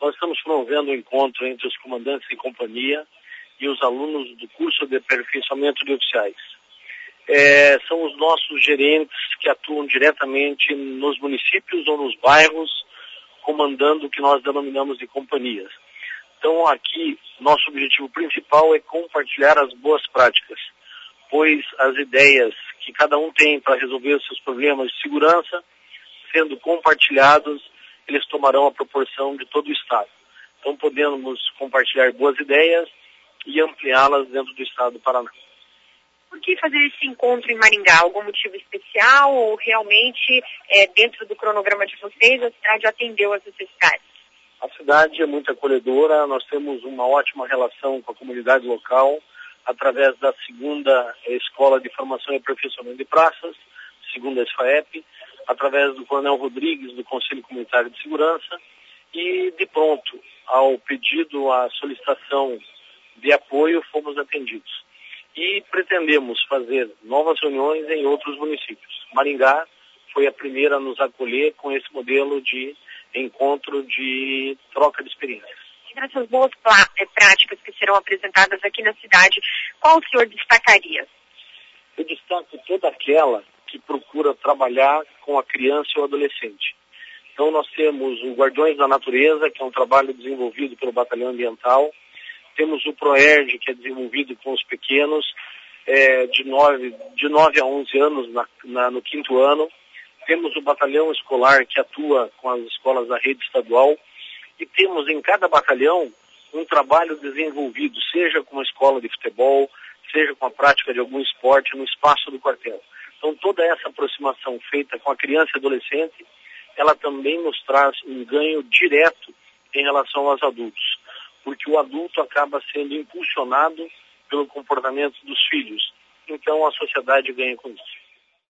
Nós estamos promovendo um encontro entre os comandantes de companhia e os alunos do curso de aperfeiçoamento de oficiais. São os nossos gerentes que atuam diretamente nos municípios ou nos bairros, comandando o que nós denominamos de companhias. Então aqui, nosso objetivo principal é compartilhar as boas práticas, pois as ideias que cada um tem para resolver os seus problemas de segurança, sendo compartilhados, eles tomarão a proporção de todo o Estado. Então podemos compartilhar boas ideias e ampliá-las dentro do Estado do Paraná. Por que fazer esse encontro em Maringá? Algum motivo especial ou realmente, dentro do cronograma de vocês, a cidade atendeu as necessidades? A cidade é muito acolhedora, nós temos uma ótima relação com a comunidade local, através da segunda Escola de Formação e Aperfeiçoamento de Praças, segunda SFAEP, através do Coronel Rodrigues, do Conselho Comunitário de Segurança, e de pronto, ao pedido, à solicitação de apoio, fomos atendidos. E pretendemos fazer novas reuniões em outros municípios. Maringá foi a primeira a nos acolher com esse modelo de encontro de troca de experiências. Entre essas boas práticas que serão apresentadas aqui na cidade, qual o senhor destacaria? Eu destaco toda aquela que procura trabalhar com a criança e o adolescente. Então nós temos o Guardiões da Natureza, que é um trabalho desenvolvido pelo Batalhão Ambiental. Temos o PROERD, que é desenvolvido com os pequenos, de 9 a 11 anos no 5º ano. Temos o Batalhão Escolar, que atua com as escolas da rede estadual. E temos em cada batalhão um trabalho desenvolvido, seja com uma escola de futebol, seja com a prática de algum esporte no espaço do quartel. Então toda essa aproximação feita com a criança e adolescente, ela também nos traz um ganho direto em relação aos adultos, porque o adulto acaba sendo impulsionado pelo comportamento dos filhos. Então a sociedade ganha com isso.